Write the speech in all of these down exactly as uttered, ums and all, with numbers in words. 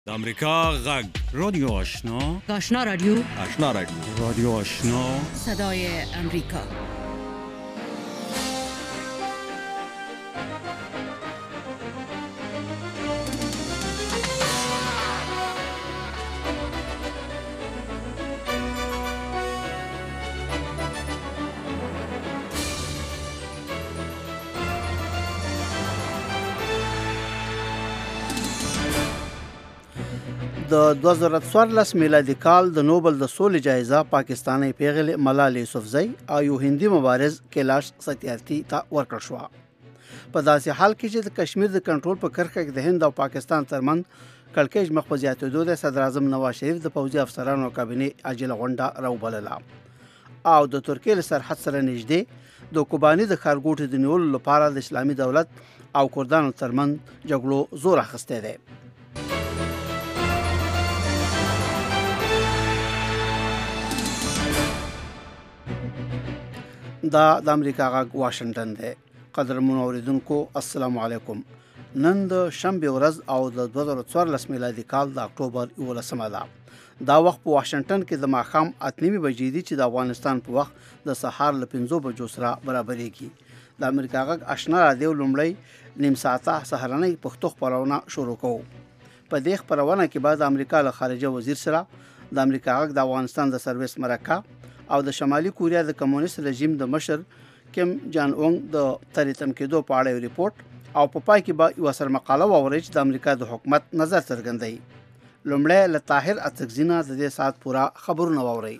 د امریکا غږ رادیو آشنا آشنا رادیو آشنا رادیو رادیو آشنا صدای امریکا. د دوه زره څوارلس میلادي کال د نوبل د سولې جایزه پاکستاني پیغلې ملالۍ یوسفزۍ او یو هندي مبارز کیلاش ستیارتي ته ورکړل شوه. په داسې حال کې چې د کشمیر د کنټرول په کرښه کې د هند او پاکستان ترمن کړکېچ مخ په زیاتېدو د صدر اعظم نواز شریف د پوځي افسرانو او کابینې عاجله غونډه راوبلله او د ترکیې له سرحد سره نږدې د کوباني د ښارګوټي د نیولو لپاره د اسلامي دولت او کردانو ترمن جګړو زور اخیستی دی. دا د امریکا غږ واشنگټن دی. قدرمنو اوریدونکو السلام علیکم. نن د شنبه ورځ او د دوه زره څوارلس میلادي کال د اکتوبر یولسمه ده. دا وخت په واشنگټن کې د ماښام اته نیمې بجې دي چې د افغانستان په وخت د سهار له پنځو بجو سره برابرېږي. د امریکا غږ آشنا رادیو لومړی نیم ساعته سهارنۍ پښتو خپرونه شروع کوو. په دې خپرونه کې بعد د امریکا له خارجه وزیر سره د امریکا غږ د افغانستان د سرویس مرکه او د شمالي کوریا د کمونیست رژیم د مشر کیم جان اونګ د تریتم کېدو په اړه ریپورت او په پای کې به یو سر مقاله واوري چې د امریکا د حکومت نظر څرګندوي. لومړی له طاهر اتکزینا د دې ساعت پورا خبرونه واوري.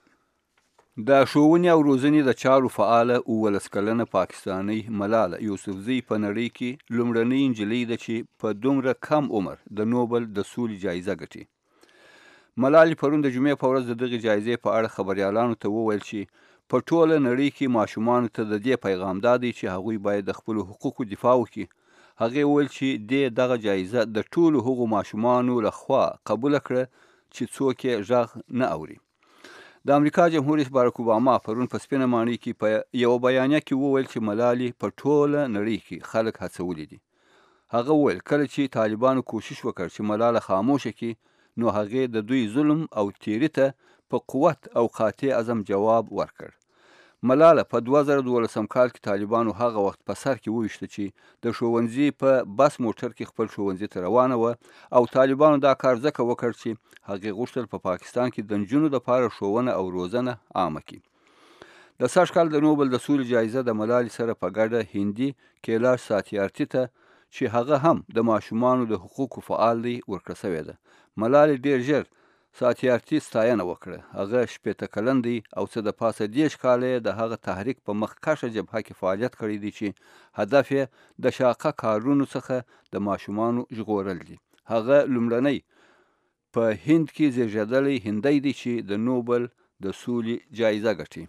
د ښوونې او روزنې د چارو فعاله اوولس کلنه پاکستاني ملاله یوسفزۍ په نړۍ کې لومړنۍ نجلۍ ده چې په دومره کم عمر د نوبل د سولې جایزه ګټي. ملالۍ پرون د جمعې په ورځ د دغې جایزې په اړه خبریالانو ته وویل چې په ټوله نړۍ کې ماشومانو ته د دې پیغام دا دی چې هغوی باید د خپلو حقوقو دفاع وکړي. هغې وویل چې دې دغه جایزه د ټولو هغو ماشومانو لخوا قبوله کړه چې څوک یې غږ نه اوري. د امریکا جمهور رئیس باراک اوباما پرون په سپینه ماڼۍ کې په یوه بیانیه کې وویل چې ملالۍ په ټوله نړۍ کې خلک هڅولي دي. هغه وویل کله چې طالبانو کوشش وکړ چې ملاله خاموشه کړي نو هغې د دوی ظلم او تیري ته په قوت او قاطع عزم جواب ورکړ. ملاله په دوه زره دولسم کال کې طالبانو هغه وخت په سر کې وویشته چې د ښوونځي په بس موټر کې خپل ښوونځي ته روانه وه او طالبانو دا کار ځکه وکړ چې هغې غوښتل په پاکستان کې د نجونو دپاره ښوونه او روزنه عامه کړي. د سږ کال د نوبل د سولې جایزه د ملالې سره په ګډه هندي کیلاش ساتیارتي ته چې هغه هم د ماشومانو د حقوقو فعال دی ورکړه سوې ده. ملالۍ ډېر ژر ساتیارتي ستاینه وکړه. هغه شپېته کلن دی او څه د پاسه دېرش کاله یې د هغه تحریک په مخکښه جبهه کې فعالیت کړی دی چې هدف یې د شاقه کارونو څخه د ماشومانو ژغورل دي. هغه لومړنی په هند کې زیږېدلی هندی دی چې د نوبل د سولې جایزه ګټي.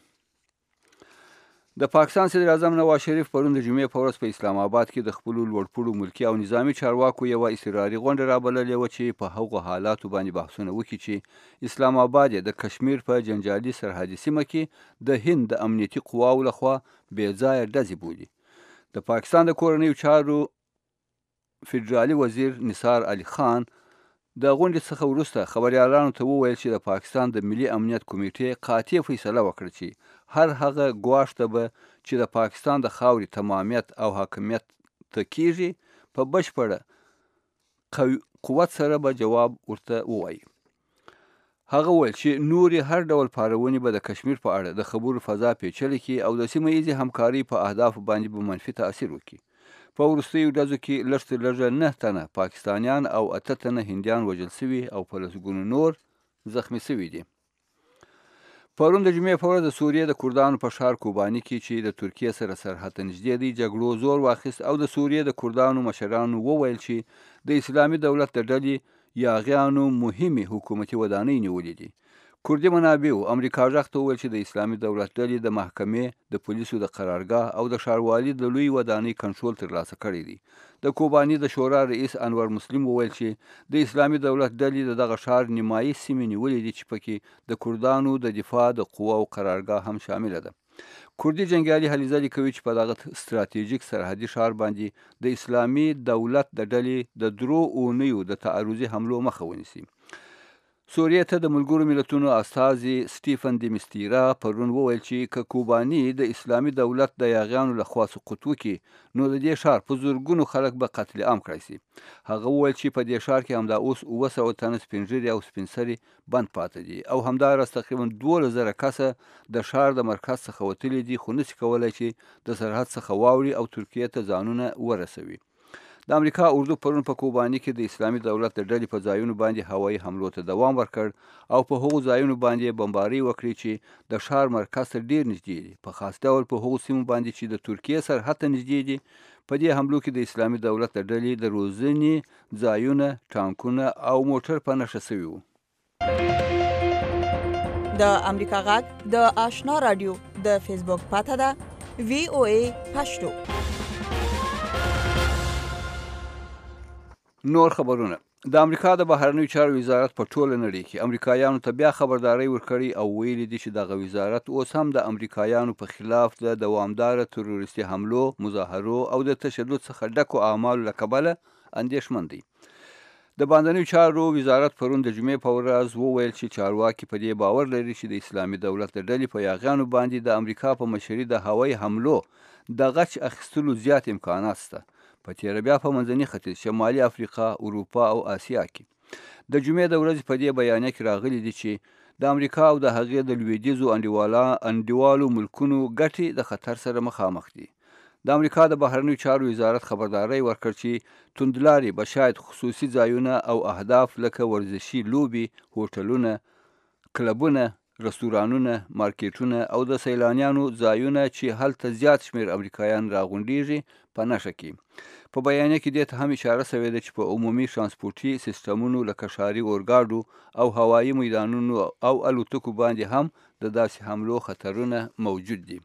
د پاکستان صدر اعظم نواز شریف پرون د جمعې په ورځ په اسلام آباد کې د خپلو لوړپوړو ملکي او نظامي چارواکو یوه اضطراري غونډه رابللې وه چې په هغو حالاتو باندې بحثونه وکړي چې اسلام آباد یې د کشمیر په جنجالي سرحدي سیمه کې د هند د امنیتي قواو لخوا بې ځایه ډزې بولي. د پاکستان د کورنیو چارو فدرالي وزیر نثار علي خان د غونډې څخه وروسته خبریالانو ته وویل چې د پاکستان د ملي امنیت کمیټې قاطع فیصله وکړه چې هر هغه ګواښ ته به چې د پاکستان د خاورې تمامیت او حاکمیت ته کیږي په بشپړه قوت سره به جواب ورته ووایي. هغه وویل چې نورې هر ډول پارونې به د کشمیر په اړه د خبرو فضا پیچلې کړي او د سیمه ییزې همکارۍ په اهدافو باندې به منفي تاثیر وکړي. په وروستیو ډزو کې لږ تر لږه نه تنه پاکستانیان او اته تنه هندیان وژل سوي او په لسګونو نور زخمي سوي دي. پرون د جمعې په ورځ د سوریې د کردانو په ښار کوباني کې چې د ترکیې سره سرحد ته نږدې دی جګړو زور واخیست او د سوریې د کردانو مشرانو وویل چې د اسلامي دولت د ډلې یاغیانو مهمې حکومتي ودانۍ نیولې دي. کردي منابعو امریکا غږ ته وویل چې د اسلامي دولت ډلې د محکمې د پولیسو د قرارګاه او د ښاروالي د لوی ودانۍ کنټرول ترلاسه کړی دی. د کوباني د شورا رئیس انور مسلم وویل چې د اسلامي دولت ډلې د دغه ښار نیمایي سیمې نیولې دي چې پکې د کردانو د دفاع د قواو قرارګاه هم شامله ده. کوردي جنګیالي هلې ځلې کوي چې په دغه ستراتیژیک سرحدي ښار باندې د اسلامي دولت د ډلې د درو اونیو د تعرضي حملو مخه ونیسي. سوریې ته د ملګرو ملتونو استازي سټیفن دی میستیرا پرون وویل چې که کوباني د اسلامي دولت د یاغیانو لخوا سقوط وکړي نو د دې ښار په زرګونو خلک به قتل عام کړی شي. هغه وویل چې په دې ښار کې همدا اوس اوه سوه تنه سپین ږیري او سپین سري بند پاتې دي او همداراز تقریبا دولس زره کسه د ښار د مرکز څخه وتلي دي خو نشي کولی چې د سرحد څخه واوړي او ترکیې ته ځانونه ورسوي. د امریکا اردو پرون په کوباني کې د اسلامي دولت د ډلې په ځایونو باندې هوایي حملو ته دوام ورکړ او په هغو ځایونو باندې بمباري وکړي چې د ښار مرکز ته ډیر نږدې دي، په خاص ډول په هغو سیمو باندې چې د ترکیې سرحد ته نږدې دي. په دې حملو کې د اسلامي دولت د ډلې د روزنې ځایونه، ټانکونه او موټر په نښه شوي وو. د امریکا غږ د آشنا رادیو د فیسبوک پاته ده وی او ای پښتو. نور خبرونه. د امریکا د بهرنیو چارو وزارت په ټوله نړۍ کې امریکایانو ته بیا خبرداري ورکړي او ویلي دي چې دغه وزارت اوس هم د امریکایانو په خلاف د دوامداره تروریستي حملو، مظاهرو او د تشدد څخه ډکو اعمالو له کبله اندېښمن دی. د باندنیو چارو وزارت پرون د جمعې په ورځ وویل چې چارواکي په دې باور لري چې د اسلامي دولت د ډلې په یاغیانو باندې د امریکا په مشرۍ د هوایي حملو د غچ اخیستلو زیات امکانات شته، په تیره بیا په منځني ختیځ، شمالي افریقا، اروپا او اسیا کې. د جمعې د ورځې په دې بیانیه کې راغلي دي چې د امریکا او د هغې د لویدیځو انډیوالو ملکونو ګټې د خطر سره مخامخ دي. د امریکا د بهرنیو چارو وزارت خبرداری ورکړ چې توندلارې به شاید خصوصي ځایونه او اهداف لکه ورزشي لوبې، هوټلونه، کلبونه، رستورانونه، مارکیټونه او د سیلانیانو ځایونه چې هلته زیات شمیر امریکایان راغونډیږي په نښه کړي. په بیانیه کې دې ته هم اشاره شوې ده چې په عمومي ترانسپورتي سیستمونو لکه ښاري اورګاډو او هوایي میدانونو او الوتکو باندې هم د داسې حملو خطرونه موجود دي.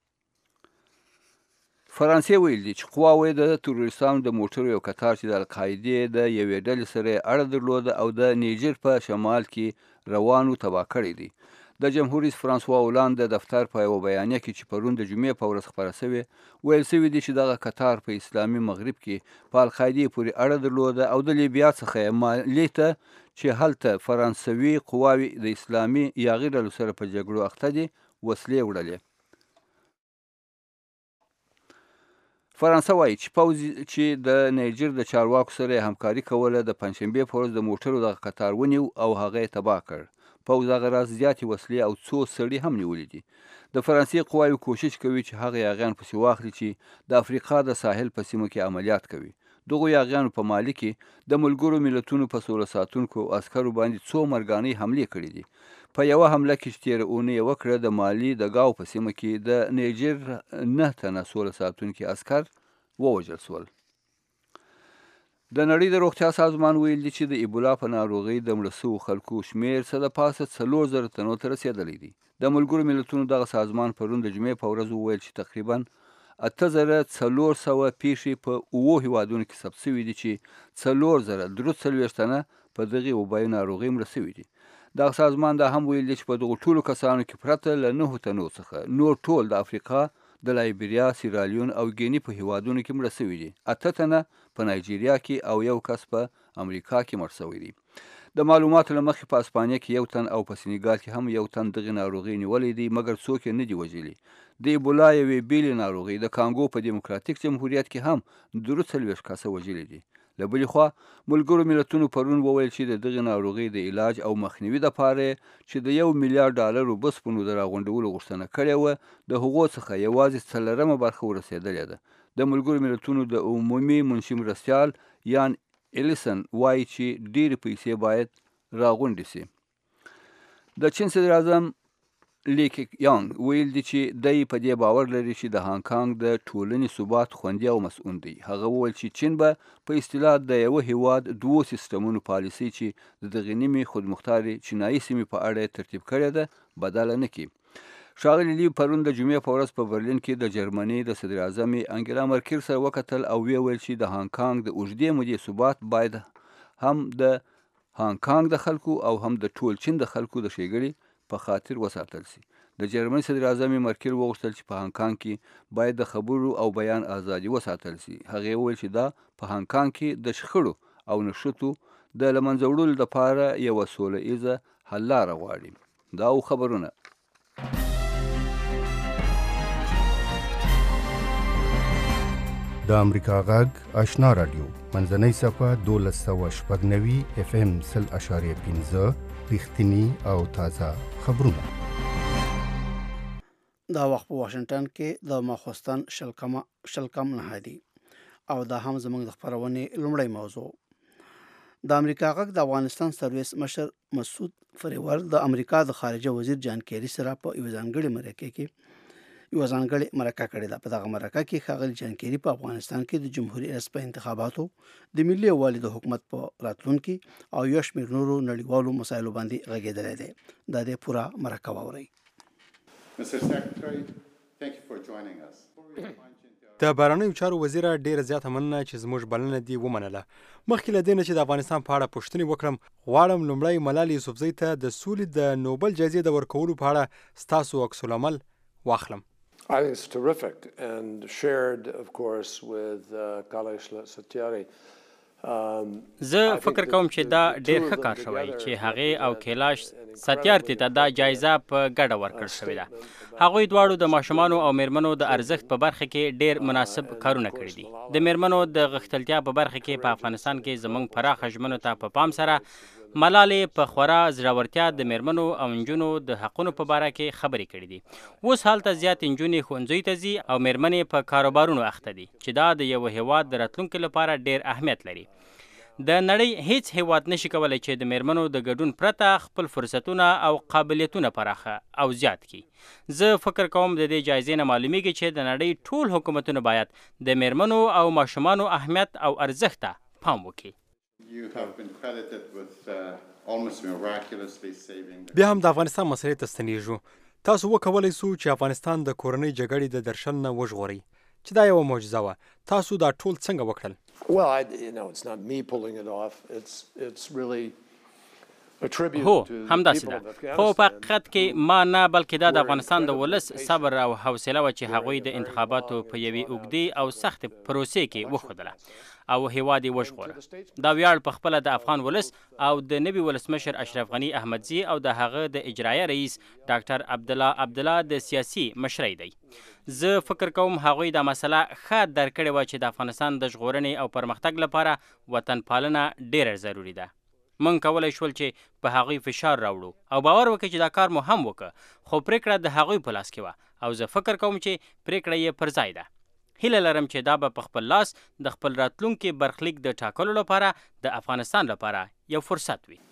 فرانسې ویل دي چې قواوې د تروریستانو د موټرو یو قطار چې د القاعدې د یوې ډلې سره اړه درلوده او د نیجر په شمال کې روانو تباه کړی دی. د جمهور رئیس فرانسوا اولاند د دفتر په یوه بیانیه کې چې پرون د جمعې په ورځ خپره شوې ویل شوي دي چې دغه قطار په اسلامي مغرب کې په القاعدې پورې اړه درلوده او د لیبیا څخه مالي ته چې هلته فرانسوي قواوې د اسلامي یاغي ډلو سره په جګړو اخته دي وسلې وړلې. فرانسه وایي چې پوځ چې د نیجر د چارواکو سره همکاري کوله د پنجشنبې په ورځ د موټرو دغه قطار ونیو او هغه یې تباه کړ. پوځ هغه راز زیاتې وسلې او څو سړي هم نیولي دي. د فرانسې قواوې کوشش کوي چې هغه یاغیان پسې واخلي چې د افریقا د ساحل په سیمو کې عملیات کوي. دغو یاغیانو په مالي کې د ملګرو ملتونو په سوله ساتونکو عسکرو باندې څو مرګانې حملې کړي دي. په یوه حمله کې چې تېره اونۍ یې وکړه د مالي د ګاو په سیمه کې د نیجر نه تنه سوله ساتونکي عسکر ووژل شول. د نړۍ د روغتیا سازمان ویل دي چې د ایبولا په ناروغۍ د مړه شوو خلکو شمېر څه د پاسه څلور زره تنو ته رسېدلی دی. د ملګرو ملتونو دغه سازمان پرون د جمعې په ورځ وویل چې تقریبا اته زره څلور سوه پیښې په اوو هیوادونو کې ثبت شوي دي چې څلور زره درې څلوېښت تنه په دغې وبایي ناروغۍ مړه شوي دي. دغه سازمان دا هم ویل دي چې په دغو ټولو کسانو کې پرته له نهو تنو څخه نور ټول د افریقا د لایبریا، سیرالیون او ګیني په هیوادونو کې مړه شوي دي. اته تنه په نایجیریا کې او یو کس په امریکا کې مړ شوی دی. د معلوماتو له مخې په اسپانیا کې یو تن او په سینګال کې هم یو تن دغې ناروغۍ نیولی دی مګر څوک یې نه دي وژلي. د ایبولا یوې بیلې ناروغۍ د کانګو په دیموکراتیک جمهوریت کې هم درې څلوېښت کسه وژلي دي. له بلې خوا ملګرو ملتونو پرون وویل چې د دغې ناروغۍ د علاج او مخنیوي دپاره چې د یو میلیارډ ډالرو بسپنو د راغونډولو غوښتنه کړې وه د هغو څخه یوازې څلرمه برخه ورسېدلې ده. د ملګرو ملتونو د عمومي منشي مرستیال یان الیسن وایي چې ډېرې پیسې باید راغونډې شي. د چین صدر اعظم لی کیانګ ویل دي چې دی په دې باور لري چې د هانګ کانګ د ټولنې ثبات خوندي او مسؤل دی. هغه وویل چې چین به په اصطلاح د یوه هیواد دوو سیستمونو پالیسۍ چې د دغې نیمې خودمختارې چینایي سیمې په اړه یې ترتیب کړې ده بدله نه کړي. ښاغلي لی پرون د جمعې په ورځ په برلین کې د جرمني د صدر اعظم انګلا مرکل سره وکتل او ویې ویل چې د هانګ کانګ د اوږدې مودې ثبات باید هم د هانګ کانګ د خلکو او هم د ټول چین د خلکو د ښېګړې په خاطر وساتل شي. د د جرمني صدر اعظم مرکل وغوښتل چې په هانګ کانګ کې باید د خبرو او بیان ازادي وساتل شي. هغې وویل چې دا په هانګ کانګ کې د شخړو او نښتو د له منځه وړلو لپاره یوه سوله ایزه حل لاره غواړي. دا او خبرونه د امریکا غږ آشنا رادیو منځنۍ صفحه دولس سوه شپږ نوي اف ام سل اشاریه پنځه رښتیني او تازه خبرونه. دا وخت په واشنگټن کې د ماخوستن شل شل کم نه دی او دا هم زموږ د خبرونې لومړی موضوع. د امریکا غږ د افغانستان سرویس مشر مسعود فریور د امریکا د خارجه وزیر جان کیری سره په یو ځانګړي مرکه کې یو ځانګړي مرکه کړې ده. په دغه مرکه کې ښاغلي جان کیری په افغانستان کې د جمهوریت ریاست په انتخاباتو د ملي یووالي د حکومت په راتلونکي او یو شمېر نورو نړیوالو مسایلو باندې غږېدلی دی. دا د پوره مرکه واورئ. د بهرنیو چارو وزیر ډیره زیاته مننه چې زموږ بلنه دی ومنله. مخکې له دې نه چې د افغانستان په اړه پوښتنې وکړم، غواړم لومړی ملالۍ یوسفزۍ ته د سولې د نوبل جایزې د ورکولو په اړه ستاسو عکس العمل واخلم. I think it's terrific and shared, of course, with uh, Kailash Satyarthi. زه فکر کوم چې دا ډېر ښه کار شوی چې هغې او کیلاش ستیارتي ته دا جایزه په ګډه ورکړل شوې ده. هغوی دواړو د ماشومانو او میرمنو د ارزښت په برخه کې ډېر مناسب کارونه کړي دي. د میرمنو د غښتلتیا په برخه کې په افغانستان کې زموږ پراخه ژمنو ته په پام سره ملالۍ په خورا زړورتیا د میرمنو او نجونو د حقونو په باره کې خبرې کړي دي. اوس هلته زیات نجونې ښوونځیو ته ځي او میرمنې په کاروبارونو اخته دي چې دا د یو هیواد د راتلونکي لپاره ډېر اهمیت لري. د نړۍ هیڅ هیواد نشي کولی چې د میرمنو د ګډون پرته خپل فرصتونه او قابلیتونه پراخه او زیات کړي. زه فکر کوم د دې جایزې نه معلومیږي چې د نړۍ ټول حکومتونه باید د میرمنو او ماشومانو اهمیت او ارزښت ته پام وکړي. بیا هم د افغانستان مسئلې ته ستنیږو. تاسو وکولی سو چې افغانستان د کورنۍ جګړې د درشل نه وژغورئ، چې دا یوه معجزه وه. تاسو دا ټول څنګه وکړل؟ Well, I, you know, it's not me pulling it off. It's it's really a tribute هو to the همداسې people of ده. خو په حقیقت Afghanistan. کې ما نه بلکې دا د افغانستان د ولس صبر او حوصله وه چې هغوی د انتخاباتو په یوې اوږدې او سختې پروسې کې وښودله او هیواد یې وژغوره. دا ویاړ په خپله د افغان ولس او د نوي ولسمشر اشرف غني احمدزي او د هغه د اجرایه رئیس ډاکټر عبدالله عبدالله د سیاسي مشرۍ دی. زه فکر کوم هغوی دا مسله ښه درک کړې وه چې د افغانستان د ژغورنې او پرمختګ لپاره وطن پالنه ډېره ضروري ده. موږ کولی شول چې په هغوی فشار راوړو او باور وکړو چې دا کار مو هم وکړه، خو پرېکړه د هغوی په لاس کې وه او زه فکر کوم چې پرېکړه یې پر ځای ده. هیله لرم چې دا به په خپل لاس د خپل راتلونکي برخلیک د ټاکلو لپاره د افغانستان لپاره یو فرصت وي.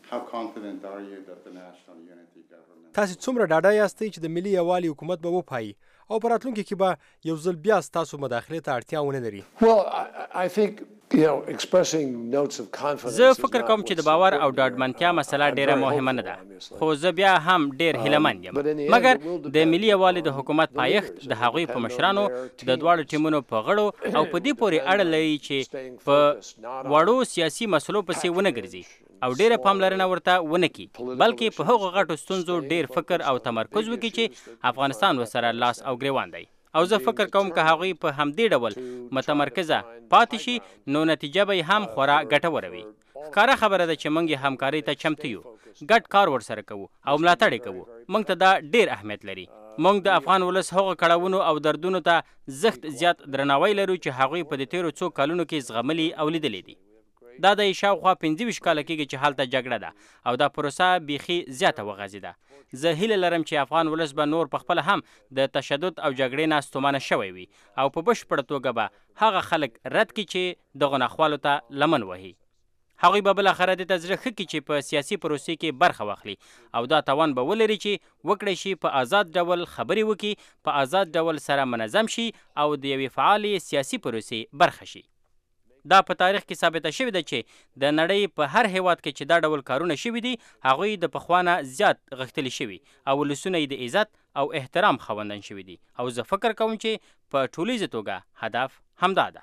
تاسو څومره ډاډه یاستئ چې د ملي یووالي حکومت به وپایي او په راتلونکي کې به یو ځل بیا ستاسو مداخلې ته اړتیا ونه لري؟ Well, I, I think, you know, expressing notes of confidence. زه فکر کوم چې د باور او ډاډمنتیا مسله ډیره مهمه نه ده، خو زه بیا هم ډیر هیلهمند یم. مګر د ملي یووالي د حکومت پایښت د هغوی په مشرانو، د دواړو ټیمونو په غړو او په دې پورې اړه لري چې په وړو سیاسي مسلو پسې ونه ګرځي او ډیره پاملرنه ورته ونه کړي، بلکې په هغو غټو ستونزو ډیر فکر او تمرکز وکړي چې افغانستان ورسره لاس او ګریوان دی. او زه فکر کوم که هغوی په همدې ډول متمرکزه پاتې شي نو نتیجه به هم خورا ګټوره وي. ښکاره خبره ده چې موږ همکارۍ ته چمتو یو، ګډ کار ورسره کوو او ملاتړ یې کوو. موږ ته دا ډیر اهمیت لري. موږ د افغان ولس هغو کړاوونو او دردونو ته زښت زیات درناوی لرو چې هغوی په د تیرو څو کلونو کې زغملي او لیدلي دي. دا د شاوخوا پنځه ویشت کاله کېږي چې هلته جګړه ده او دا پروسه بیخي زیاته وغځېده. زه هیله لرم چې افغان ولس به نور پخپله هم د تشدد او جګړې نه ستومانه شوی وي او په بشپړه توګه به هغه خلک رد کړي چې دغو ناخوالو ته لمن وهي. هغوی به بالاخره دې ته زړه ښه کړي چې په سیاسي پروسې کې برخه واخلي او دا توان به ولري چې وکړی شي په آزاد ډول خبرې وکړي، په آزاد ډول سره منظم شي او د یوې فعالې سیاسي پروسې برخه شي. دا په تاریخ کې ثابته شوې ده چې د نړۍ په هر هیواد کې چې دا ډول کارونه شوي دي هغوی د پخوانه زیات غښتلي شوي او ولسونه یې د عزت او احترام خاوندان شوي دي او زه فکر کوم چې په ټولیزه توګه هدف همدا ده.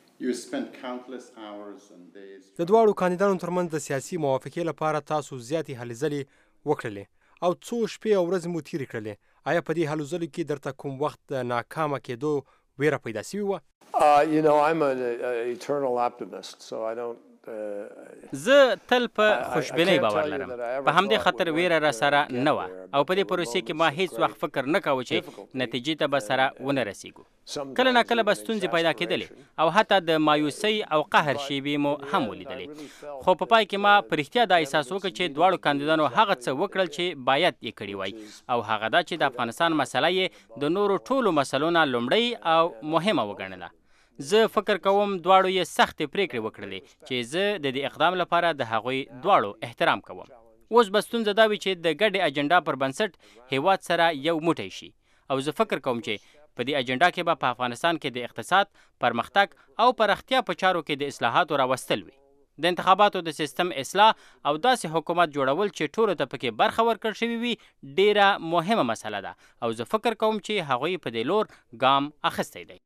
د دواړو کاندیدانو ترمنځ د سیاسي موافقې لپاره تاسو زیاتې هلې ځلې وکړلې او څو شپې او ورځې مو تېرې کړلې آیا په دې هلو ځلو کې درته کوم وخت ناکامه کېدو ویره پیدا سوې وه؟ Uh, you know, I'm an eternal optimist, so I don't. زه تل په خوشبینۍ باور لرم. په همدې خاطر ویره را سره نه وه او په دې پروسې کې ما هیڅ وخت فکر نه کاوه چې نتیجې ته به سره ونه رسیږو. کله ناکله به ستونزې پیدا کېدلې او حتی د مایوسۍ او قهر شیبې مو هم ولیدلې، خو په پای کې ما په رښتیا دا احساس وکړ چې دواړو کاندیدانو هغه څه وکړل چې باید یې کړي وای او هغه دا چې د افغانستان مسله یې د نورو ټولو مسلو نه لومړۍ او مهمه وګڼله. زه فکر کوم دواړو یې سختې پریکړې وکړلې چې زه د دې اقدام لپاره د هغوی دواړو احترام کوم. اوس به ستونزه دا وي چې د ګډې اجنډا پر بنسټ هیواد سره یو موټی شي او زه فکر کوم چې په دې اجنډا کې به په افغانستان کې د اقتصاد، پرمختګ او پراختیا په چارو کې د اصلاحاتو راوستل وي، د انتخاباتو د سیستم اصلاح او داسې حکومت جوړول چې ټولو ته پکې برخه ورکړل شوې وي ډیره مهمه مسله ده او زه فکر کوم چې هغوی په دې لور ګام اخیستی دی.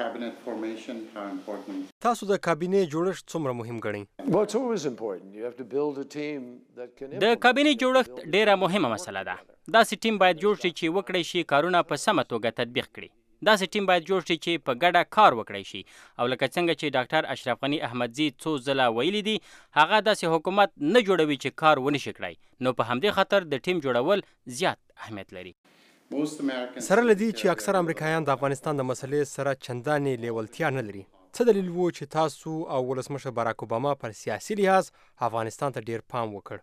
تاسو د کابینې جوړښت څومره مهم ګڼئ؟ د کابینې جوړښت ډیره مهمه مسله ده. داسې ټیم باید جوړ شي چې وکړی شي کارونه په سمه توګه تطبیق کړي. داسې ټیم باید جوړ شي چې په ګډه کار وکړی شي او لکه څنګه چې ډاکټر اشرف غني احمدزي څو ځله ویلي دي هغه داسې حکومت نه جوړوي چې کار ونه شي کړی، نو په همدې خاطر د ټیم جوړول زیات اهمیت لري. سره له دې چې اکثر امریکایان د افغانستان د مسلې سره چندانې لیوالتیا نه لري، څه دلیل و چې تاسو او ولسمشر باراک اوباما پر سیاسي لحاظ افغانستان ته ډیر پام وکړ؟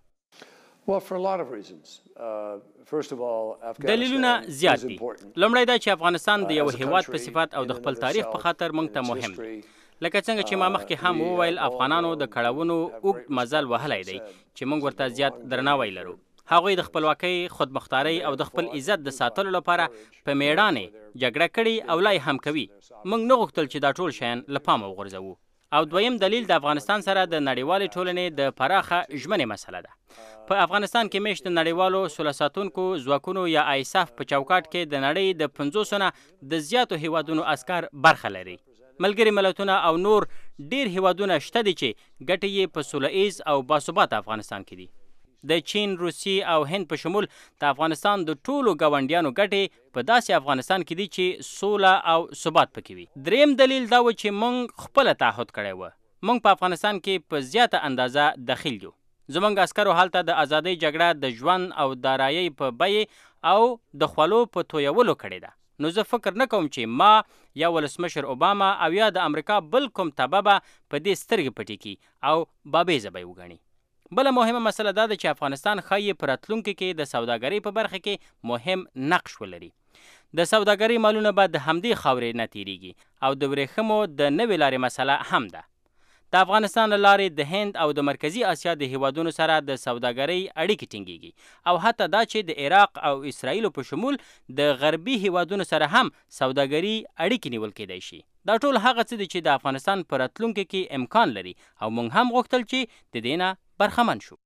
دلیلونه زیات دي. لومړی دا چې افغانستان د یو هیواد په صفت او د خپل تاریخ په خاطر موږ ته مهم دی. لکه څنګه چې ما مخکې هم وویل افغانانو د کړاوونو اوږد مزل وهلی دی چې موږ ورته زیات درناوی لرو. هغوی د خپلواکۍ، خودمختارۍ او د خپل عزت د ساتلو لپاره په میړانې جګړه کړې او لا یې هم کوي. موږ نه غوښتل چې دا ټول شیان له پامه وغورځوو. او دویم دلیل د افغانستان سره د نړیوالې ټولنې د پراخه ژمنې مسله ده. په افغانستان کې میشت نړیوالو سوله ساتونکو ځواکونو یا آیساف په چوکاټ کې د نړۍ د پنځوسو نه د زیاتو هیوادونو عسکر برخه لري. ملګري ملتونه او نور ډیر هیوادونه شته دي چې ګټې یې په سوله ایز او باثباته افغانستان کې دي. د چین، روسي او هند په شمول د افغانستان د ټولو ګاونډیانو ګټې په داسې افغانستان کې دي چې سوله او ثبات پکې وي. دریم دلیل دا و چې موږ خپله تعهد کړی و. موږ په افغانستان کې په زیاته اندازه دخیل یو. زموږ عسکرو هلته د ازادۍ جګړه د ژوند او دارایۍ په بیې او د خولو په تویولو کړې ده. نو زه فکر نه کوم چې ما یا ولسمشر اوباما او یا د امریکا بل کوم تبه به په دې سترګې پټې کړي او بابیزه به یې وګڼي. بله مهمه مسله دا ده چې افغانستان ښایي په راتلونکي کې د سوداګرۍ په برخه کې مهم نقش ولري. د سوداګرۍ مالونه به د همدې خاورې نه تیریږي او د ورېښمو د نوې لارې مسله هم ده. د افغانستان له لارې د هند او د مرکزي اسیا د هیوادونو سره د سوداګرۍ اړیکې ټینګیږي او حتی دا چې د عراق او اسرائیلو په شمول د غربي هیوادونو سره هم سوداګري اړیکې نیول کېدای شي. دا ټول هغه څه دي چې د افغانستان په راتلونکي کې امکان لري او موږ هم غوښتل چې د دې نه برخمن شو.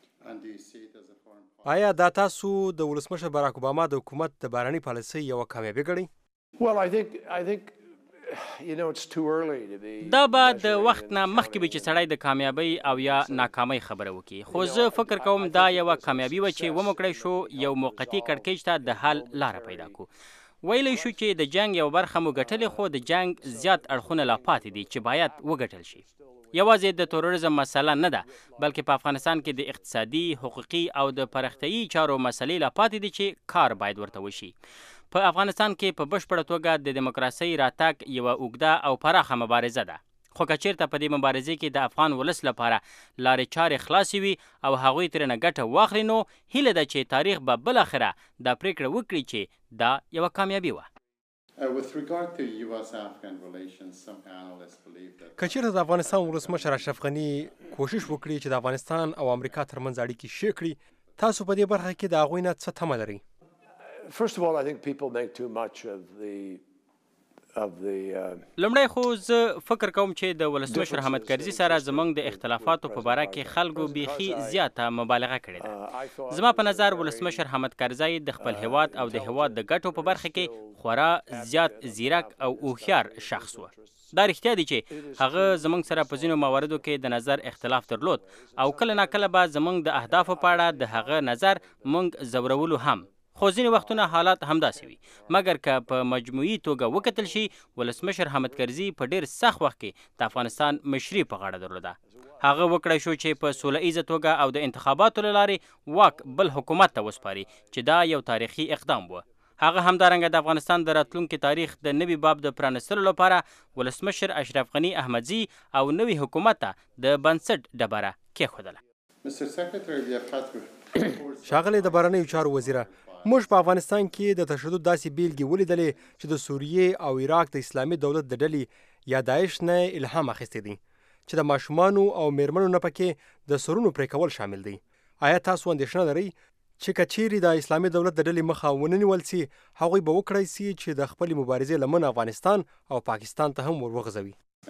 آیا دا تاسو د ولسمشر باراک اوباما د حکومت د بهرنۍ پالیسۍ یوه کامیابي ګڼئ؟ دا به د وخت نه مخکې وي چې سړی د کامیابۍ او یا ناکامۍ خبره وکړي، خو زه فکر کوم دا یوه کامیابي وه چې وموکړی شو یو موقتي کړکېچ ته د حل لاره پیدا کړو. ویلی شو چې د جنگ یو برخه مو ګټلې خو د جنگ زیات اړخونه لا پاتې دي چې باید وګټل شي. یوازې د تروریزم مسله نه ده بلکې په افغانستان کې د اقتصادي، حقوقي او د پراختیایي چارو مسلې لا پاتې دي چې کار باید ورته وشي. په افغانستان کې په بشپړه توګه د دیموکراسۍ راتګ یوه اوږده او پراخه مبارزه ده، خو که چیرته په دې مبارزې کې د افغان ولس لپاره لارې چارې خلاصې وي او هغوی ترېنه ګټه واخلي نو هیله ده چې تاریخ به بالاخره دا پرېکړه وکړي چې دا یوه کامیابي وه. که چیرته د افغانستان ولسمشر اشرف غني کوشش وکړي چې د افغانستان او امریکا ترمنځ اړیکې ښې کړي، تاسو په دې برخه کې د هغوی نه څه تمه لرئ؟ لومړی خو زه فکر کوم چې د ولسمشر حامد کرزي سره زموږ د اختلافاتو په باره کې خلکو بیخي زیاته مبالغه کړې ده. زما په نظر ولسمشر حامد کرزي د خپل هیواد او د هیواد د ګټو په برخه کې خورا زیات زیرک او هوښیار شخص و. دا رښتیا دي چې هغه زموږ سره په ځینو مواردو کې د نظر اختلاف درلود او کله ناکله به زموږ د اهدافو په اړه د هغه نظر موږ ځورولو هم، خو ځینې وختونه حالات همداسې وي. مګر که په مجموعي توګه وکتل شي، ولسمشر حامد کرزي په ډېر سخت وخت کې د افغانستان مشري په غاړه درلوده. هغه وکړی شو چې په سوله ایزه توګه او د انتخاباتو له لارې واک بل حکومت ته وسپاري چې دا یو تاریخي اقدام و. هغه همدارنګه د افغانستان د راتلونکي تاریخ د نوي باب د پرانستلو لپاره ولسمشر اشرف غني احمدزي او نوي حکومت ته د بنسټ ډبره کېښودله. ښاغلی د بهرنیو چارو وزیره، موږ په افغانستان کې د تشدد داسې بیلګې ولیدلې چې د سوریې او عراق د اسلامي دولت د ډلې یا داعش نه الهام اخیستی دی، چې د ماشومانو او میرمنو نه پکې د سرونو پرې کول شامل دی. آیا تاسو اندېښنه لرئ چې که چیرې د اسلامي دولت د ډلې مخه ونه نیول سي، هغوی به وکړی سي چې د خپلې مبارزې لمنه افغانستان او پاکستان ته هم ور وغځوي؟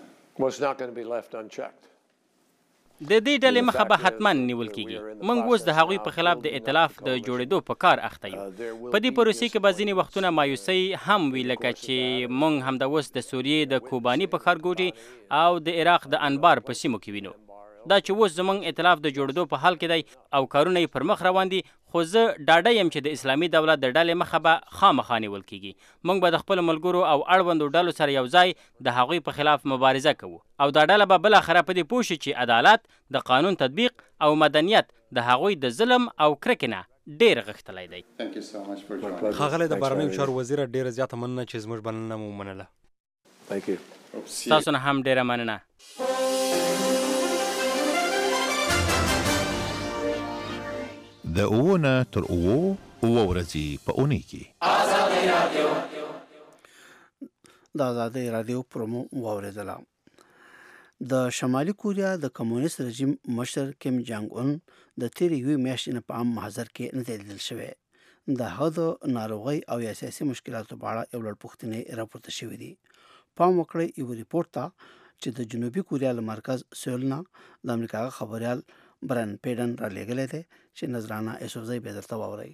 د دې ډلې مخه به حتما نیول کیږي. موږ اوس د هغوی په خلاف د ائتلاف د جوړېدو په کار اخته یو. په دې پروسې کې به ځینې وختونه مایوسۍ هم وي، لکه چې موږ همدا اوس د سوریې د کوباني په ښارګوټي او د عراق د انبار په سیمو کې وینو. دا چې اوس زموږ ائتلاف د جوړېدو په حال کې دی او کارونه یې پر مخ روان دي، خو زه ډاډه یم چې د اسلامي دولت د ډلې مخه به خامخا نیول کیږي. موږ به د خپلو ملګرو او اړوندو ډلو سره یو ځای د هغوی په خلاف مبارزه کوو او دا ډله به بالاخره په دې پوه شي چې عدالت، د قانون تطبیق او مدنیت د هغوی د ظلم او کرکې نه ډېر غښتلی دی. ښاغلی د بهرنیو چارو وزیره، ډېره زیاته مننه چې زموږ بلنه مو ومنله. تاسو نه هم ډېره مننه. د اووه نه تر اووه اووه ورځې په اونۍ کې د ازادۍ راډیو پرومو واورېدله. د شمالي کوریا د کمونیست رژیم مشر کیم جانګ اون د تېرې یوې میاشتې نه په عام محضر کې نه دی لیدل شوی. د هغه د ناروغۍ او یا سیاسي مشکلاتو په اړه یو لړ پوښتنې راپورته شوي دي. پام وکړئ یو ریپورټ ته چې د جنوبي کوریا له مرکز سیول نه د امریکا خبریال بران پیډن را لېږلی دی چې نظرانه یوسفزۍ به درته واورئ.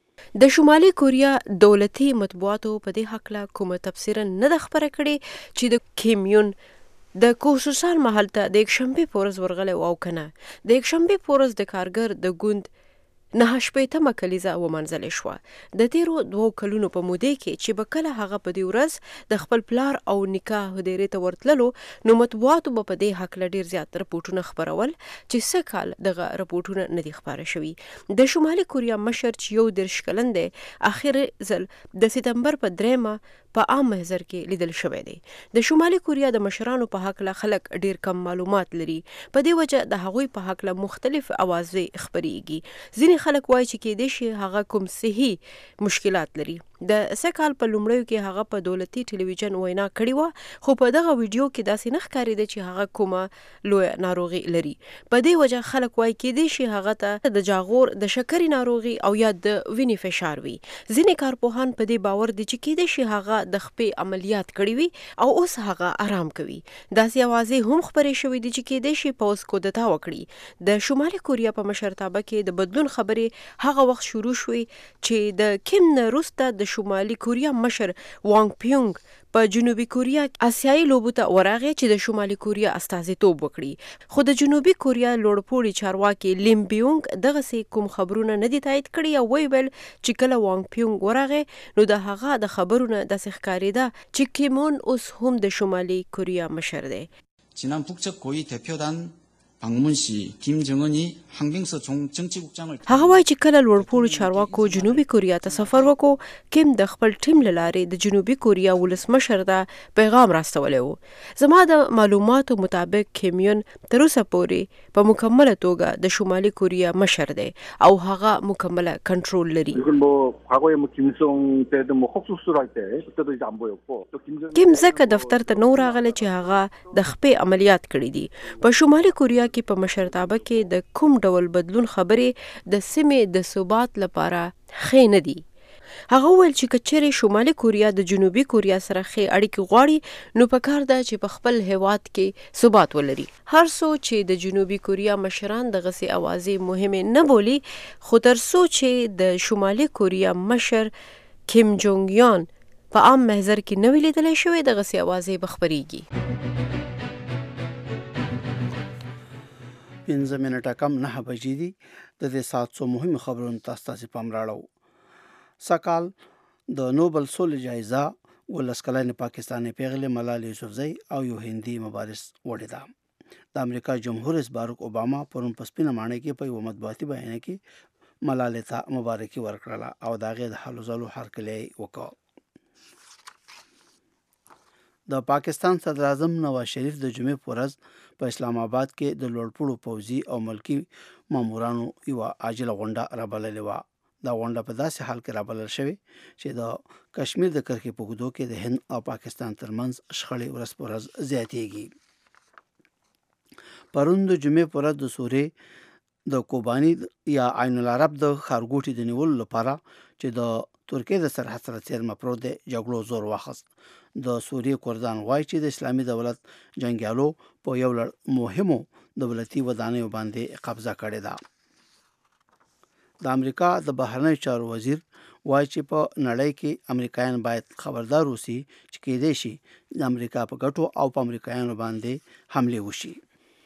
د شمالي کوریا دولتي مطبوعاتو په دې هکله کومه تبصره نه ده خپره کړې چې د کیم یون د کوسوسال محل ته د یکشنبې په ورځ ورغلی و او که نه. د یکشنبې په ورځ د کارګر د ګوند نهه شپېتمه کلیزه ومنځلې شوه. د تېرو دوو کلونو په مودې کې چې به کله هغه په دې ورځ د خپل پلار او نیکه هدیرې ته ورتللو، نو مطبوعاتو به په دې هکله ډېر زیات رپورټونه خپرول چې څه کال دغه رپورټونه نه دي خپاره شوي. د شمالي کوریا مشر چې یو دېرش کلن دی، اخر ځل د سپتمبر په دریمه په عام محضر کې لیدل شوی دی. د شمالي کوریا د مشرانو په هکله خلک ډېر کم معلومات لري. په دې وجه د هغوی په هکله مختلف اوازې خپرېږي. ځینې خلک وایي چې کېدای شي هغه کوم صحي مشکلات لري. د سه کال په لومړیو کې هغه په دولتي ټلویزیون وینا کړې وه، خو په دغه ویډیو کې داسې نه ښکارېده چې هغه کومه لویه ناروغي لري. په دې وجه خلک وایي کېدای شي هغه ته د جاغور، د شکرې ناروغي او یا د وینې فشار وي. ځینې کارپوهان په دې باور دي چې کېدای شي هغه د خپې عملیات کړي وي او اوس هغه آرام کوي. داسې اوازې هم خپرې شوې دي چې کېدای شي پوځ کودتا وکړي. د شمالي کوریا په مشرتابه کې د بدلون خبرې هغه وخت شروع شوې چې د کیم نه وروسته د شمالي کوریا مشر وانګ پیونګ په جنوبي کوریا آسیایي لوبو ته ورغی چې د شمالي کوریا استازیتوب وکړي. خو د جنوبي کوریا لوړپوړي چارواکي لیم بیونګ دغسې کوم خبرونه نه دي تایید کړي او ویې ویل چې کله وانګ پیونګ ورغی نو د هغه د خبرونه داسې ښکارېده چې کیمون اوس هم د شمالي کوریا مشر دی. 지난 북측 고위 대표단 방문 시 김정은이 항빙서 정치국장을 هغه وایي چې کله لوړپوړو چارواکو جنوبي کوریا ته سفر وکړو، کیم د خپل ټیم له لارې د جنوبي کوریا ولسمشر ته پیغام راستولی و. زما د معلوماتو مطابق کیم یون تر اوسه پورې په مکمله توګه د شمالي کوریا مشر دی او هغه مکمله کنټرول لري. کیم ځکه دفتر ته نو راغلی چې هغه د خپې عملیات کړي دي. په شمالي کوریا کې په مشرتابه کې د کوم ډول بدلون خبرې د سیمې د ثبات لپاره ښې نه دي. هغه وویل چې که چیرې شمالي کوریا د جنوبي کوریا سره ښې اړیکې غواړي نو پکار ده چې په خپل هیواد کې ثبات ولري. هر څو چې د جنوبي کوریا مشران دغسې اوازې مهمې نه بولي، خو تر څو چې د شمالي کوریا مشر کیم جونګ یون په عام محضر کې نه وي لیدلی شوی، دغسې اوازې به خپرېږي. پنځه منټه کم نهه بجې دي. د دې ساعت څو مهمو خبرونو ته ستاسې پام راړو. سکال د نوبل سولې جایزه ولس کلنې پاکستاني پیغلې ملالۍ یوسفزۍ او یو هندي مبارز وړې ده. د امریکا جمهور رئیس باراک اوباما پرون په سپینه ماڼۍ کې په یوه مطبوعاتي بیان کې ملالۍ ته مبارکي ورکړله او د هغې د هلو ځلو هرکلی وکړ. د پاکستان صدر اعظم نواز شریف د جمعې په ورځ په اسلام آباد کې د لوړپوړو پوځي او ملکي مامورانو یوه عاجله غونډه رابللې وه. دا غونډه په داسې حال کې رابلل شوې چې د کشمیر د کرښې په اوږدو کې د هند او پاکستان ترمنځ شخړې ورځ په ورځ زیاتېږي. پرون د جمعې په ورځ د سوریې د کوباني یا عین العرب د ښارګوټي د نیولو لپاره چې د ترکیې د سرحد سره څیرمه پروت دی جګړو زور واخیست. د سوریې کردان وایي چې د اسلامي دولت جنګیالو په یو لړ مهمو دولتي ودانیو باندې قبضه کړې ده. د امریکا د بهرنیو چارو وزیر وایي چې په نړۍ کې امریکایان باید خبردار اوسي چې کېدای شي د امریکا په ګټو او په امریکایانو باندې حملې وشي.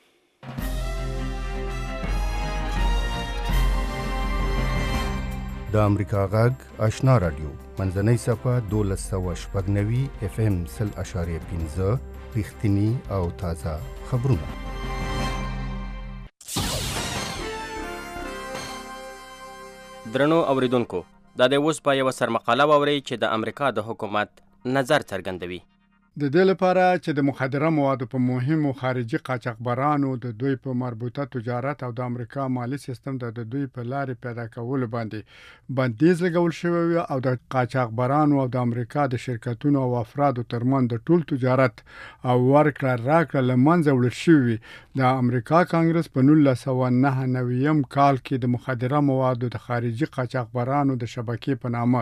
د امریکا غږ آشنا رادیو منځنۍ صفحه دولس سوه شپږ نوي اف ام سل اشاریه پنځه رښتیني او تازه خبرونه. درنو اوریدونکو، دا د اوس په یوه سرمقاله واورئ چې د امریکا د حکومت نظر څرګندوي. د دې لپاره چې د مخدره موادو په مهمو خارجي قاچاقبرانو د دوی په مربوطه تجارت او د امریکا مالی سیستم د دوی په لارې پیدا کولو باندې بندیز لګول شوی وي او د قاچاقبرانو او د امریکا د شرکتونو او افرادو ترمنځ د ټول تجارت او ورکړه راکړه له منځه وړل شوي. د امریکا کانګرس په نولس سوه نهه نوي کال کې د مخدره موادو د خارجي قاچاقبرانو د شبکې په نامه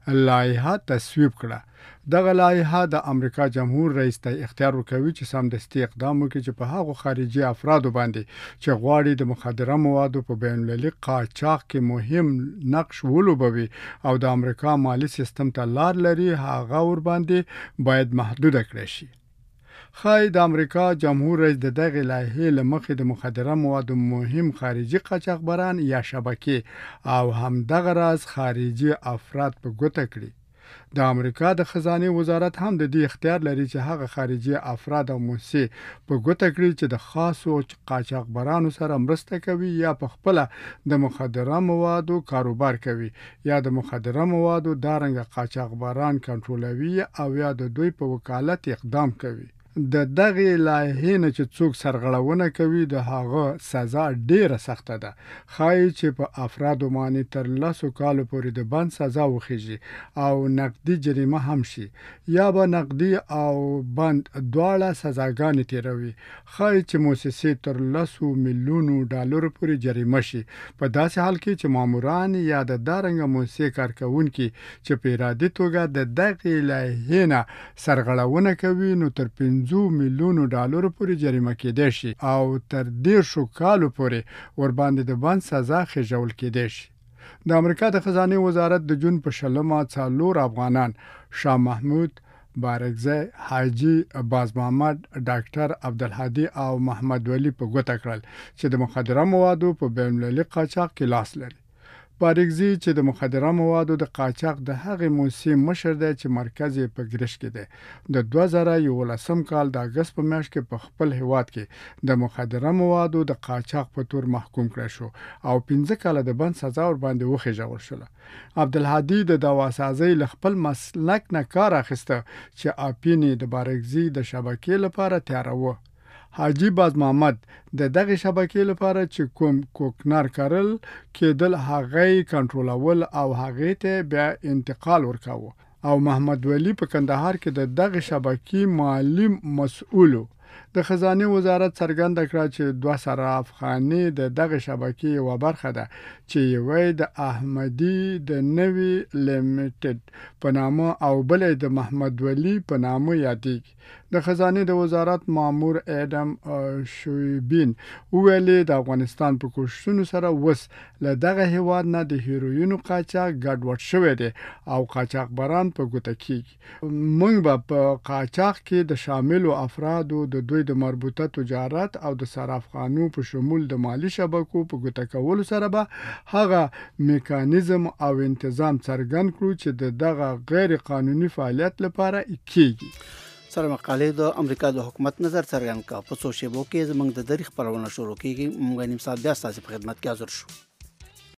لایحه تصویب کړه. دغه لایحه د امریکا جمهور رئیس ته اختیار ورکوي چې سمدستي اقدام وکړي چې په هغو خارجي افرادو باندې چې غواړي د مخدره موادو په بین المللي قاچاق کې مهم نقش ولوبوي او د امریکا مالی سیستم ته لار لري هغه ور باندې باید محدوده کړي شي. خای د امریکا جمهور رئیس د دغه لایحې له مخې د مخدره موادو مهم خارجي قاچاقبران یا شبکې او هم دغه راز خارجي افراد په ګوته کړي. د امریکا د خزانه وزارت هم د دې اختیار لري چې هغه خارجي افراد او موسسې په ګوته کړي چې د خاصو قاچاقبرانو سره مرسته کوي یا په خپل د مخدره موادو کاروبار کوي یا د مخدره موادو دارنګه قاچاقبران کنټرولوي او یا د دوی په وکالت اقدام کوي. د دغه لایحې نه چې څوک سرغړونه کوي د هغه سزا ډیره سخته ده. خای چې په افرادو باندې تر لسو کالو پورې د بند سزا وخیږي او نقدي جریمه هم شي یا به نقدي او بند دواړه سزاګانې تیروي. خای چې موسسې تر لسو میلیونو ډالر پورې جریمه شي په داسې حال کې چې ماموران یا د دارنګه موسسې کارکونکي چې په ارادي توګه د دغه لایحې نه سرغړونه کوي نو تر پنځه میلیونو ډالر پورې جریمه کېدای شي او تر دیرشو کالو پورې ورباندې د بند سزا خېژول کېدای شي. د امریکا د خزانه وزارت د جون په شلمه څلور افغانان شاه محمود بارکزی، حاجی باز محمد، ډاکټر عبدالهادي او محمد ولی په ګوته کړل چې د مخدره موادو په بین المللي قاچاق کې لاس لري. بارکزی چې د مخدره موادو د قاچاق د هغې موسسې مشر دی چې مرکز یې په ګرش کې دی. د دوه زره یولسم کال د اګست په میاشت کې په خپل هیواد کې د مخدره موادو د قاچاق په تور محکوم کړی شو او پنځه کاله د بند سزا ور باندې وخېژول شوله. عبدالهادي د دواسازۍ له خپل مسلک نه کار اخیسته چې اپین د بارکزی د شبکې لپاره تیاروه. حاجی باز محمد د دغه شبکې لپاره چې کوم کوکنار کارل کېدل هغه کنټرولول او هغه ته بیا انتقال ورکاوه او محمد ولی په کندهار کې د دغه شبکې مالی مسؤل. د خزانه وزارت څرګند کړ چې دوه صراف خانه د دغه شبکې یو برخه ده چې یوې د احمدی د نوی لیمیټډ په نامه او بلې د محمد ولی په نامه یادېږي. د خزانه د وزارت مامور اډم شویبین ویلي د افغانستان په کوششونو سره وس له دغه هیواد نه د هیروینو قاچاق ګډوډ شوی دی او قاچاقبران په ګوته کیږي. موږ به په قاچاق کې د شاملو افرادو د دوی دوی د مربوطه تجارت او د صرافخانو په شمول د مالی شبکو په ګوته کولو سره به هغه میکانیزم او تنظیم څرګند کړو چې د دغه غیر قانوني فعالیت لپاره کیږي. سره مقالې د امریکا د حکومت نظر څرګند کا په څو شیبو کې زموږ د دریخ خبرونه شروع کیږي. موږ نیم ساعت بیا ستاسو په خدمت کې حاضر شو.